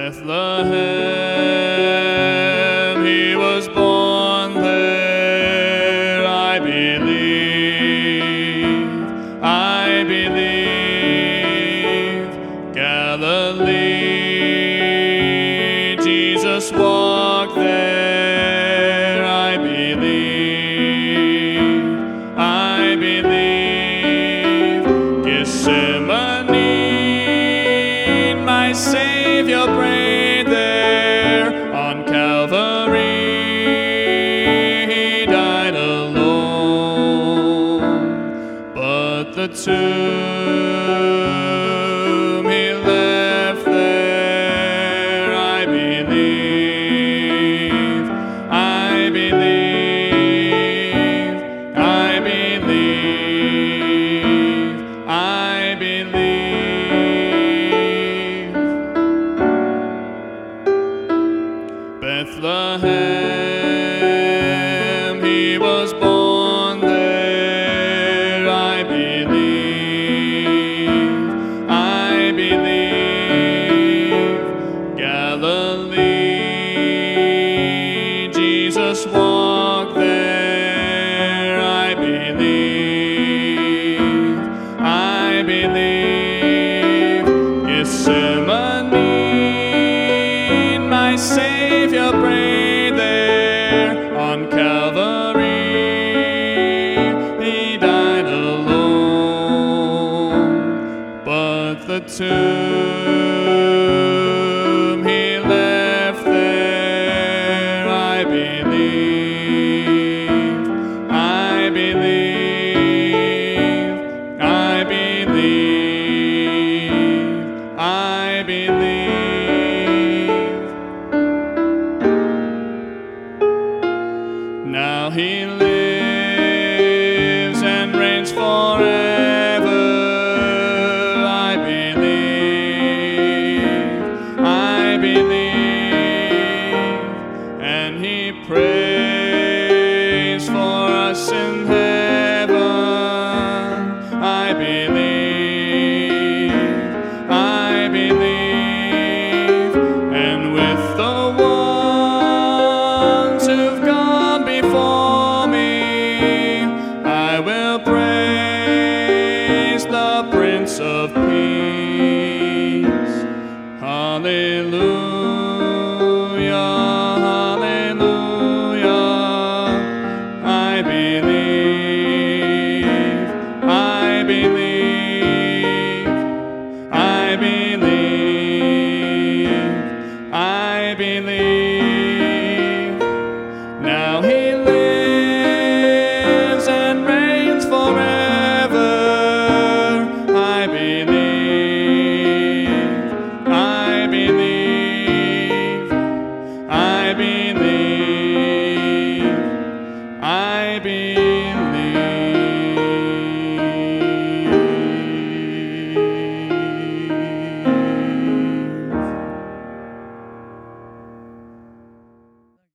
Bethlehem, he was born there. I believe. Galilee, Jesus walked there. I believe. Gethsemane, my Savior prayed there. On Calvary, he died alone. But the tomb he left there, I believe. I believe. I believe. I believe. Bethlehem, he was born there. I believe. I believe. Galilee, Jesus walked there. I believe. I believe. Gethsemane, my Savior prayed there. On Calvary, he died alone. But the tomb he left there, I believe. I believe. I believe. I believe. Now he lives and reigns forever. I believe. I believe. And he prays for us in heaven. I believe. I believe. And with the ones who've gone before me, I will praise the Prince of Peace. Hallelujah, hallelujah. I believe. I believe.